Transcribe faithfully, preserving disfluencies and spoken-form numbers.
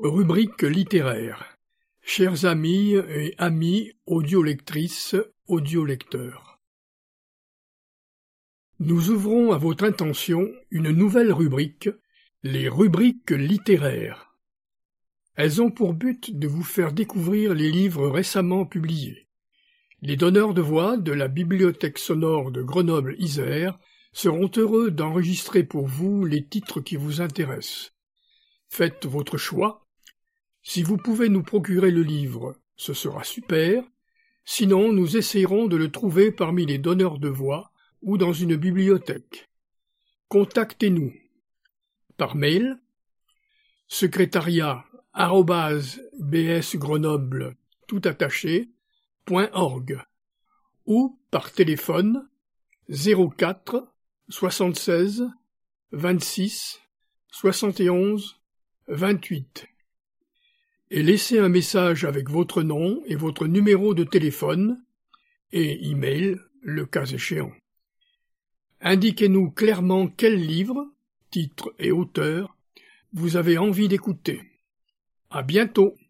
Rubrique littéraire. Chers amis et amis audiolectrices, audiolecteurs. Nous ouvrons à votre intention une nouvelle rubrique, les rubriques littéraires. Elles ont pour but de vous faire découvrir les livres récemment publiés. Les donneurs de voix de la Bibliothèque sonore de Grenoble-Isère seront heureux d'enregistrer pour vous les titres qui vous intéressent. Faites votre choix. Si vous pouvez nous procurer le livre, ce sera super. Sinon, nous essayerons de le trouver parmi les donneurs de voix ou dans une bibliothèque. Contactez-nous par mail secrétariat arobase bsgrenoble tout attaché point org ou par téléphone zéro quatre soixante-seize vingt-six soixante et onze vingt-huit et laissez un message avec votre nom et votre numéro de téléphone et email le cas échéant. Indiquez-nous clairement quel livre, titre et auteur vous avez envie d'écouter. À bientôt.